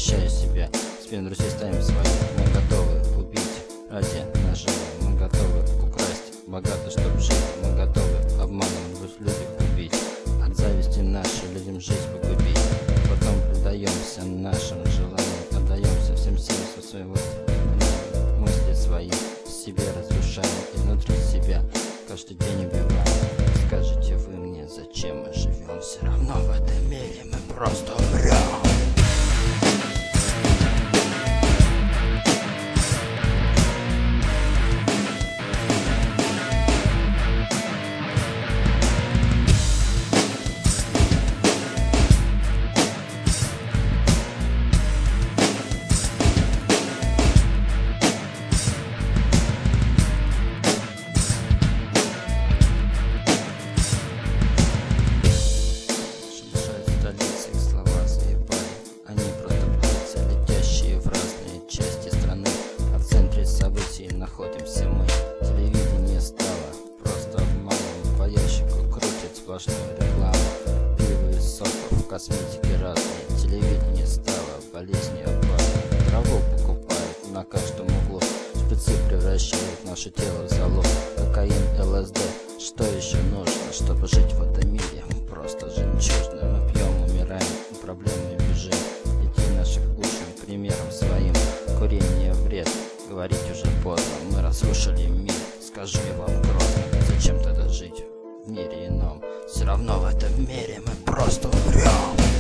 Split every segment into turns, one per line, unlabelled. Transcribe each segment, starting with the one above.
защищая себя. Спин друзей ставим свои. Мы готовы убить ради наживы. Мы готовы украсть богато, чтобы жить. Мы готовы обманывать людей, убить. От зависти нашей людям жизнь погубить. Потом предаемся нашим желаниям, отдаемся всем силам своего мысли свои. Себе разрушаем изнутри себя, каждый день убиваем. Скажите вы мне, зачем мы живем? Все равно в этом мире мы просто умрем. Находимся мы. Телевидение стало просто обманом. По ящику крутит сплошную рекламу. Пиво из соков, косметики разные. Телевидение стало болезнью опасной. Траву покупают на каждом углу. Спецы превращают наше тело в залог. Кокаин, ЛСД. Что еще нужно, чтобы жить в этом мире? Просто жемчужно. Мы пьем, умираем, и проблемы бежим. Детей наших учим примером своим. Курение вред. Говорить уже поздно, мы разрушили мир. Скажу я вам грозно, зачем тогда жить в мире ином? Все равно в этом мире мы просто умрем.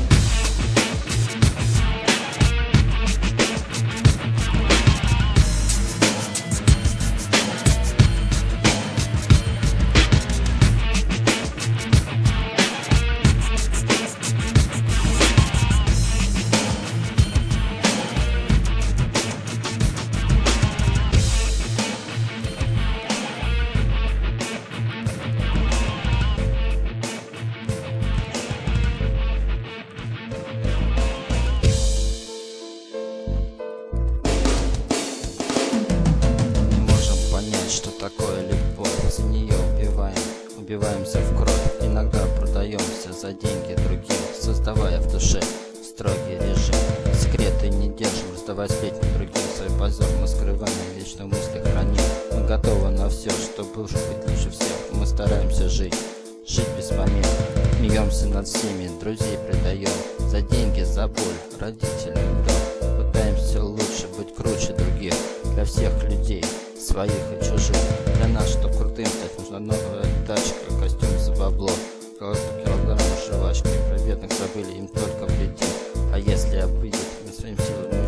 Что такое любовь? За нее убиваемся в кровь. Иногда продаемся за деньги других, создавая в душе строгий режим. Секреты не держим, раздавая сплетни другим. Свой позор мы скрываем, вечно в мыслях храним. Мы готовы на все, чтобы быть лучше всех. Мы стараемся жить без помех. Смеемся над всеми, друзей предаем. За деньги, за боль, родителям дом. Пытаемся лучше быть круче других. Для всех людей, своих и чужих. Для нас, чтоб крутым стать, нужна новая тачка, костюм за бабло, килограмм жвачки. Про бедных забыли, им только вредим. А если обидят, мы своим силам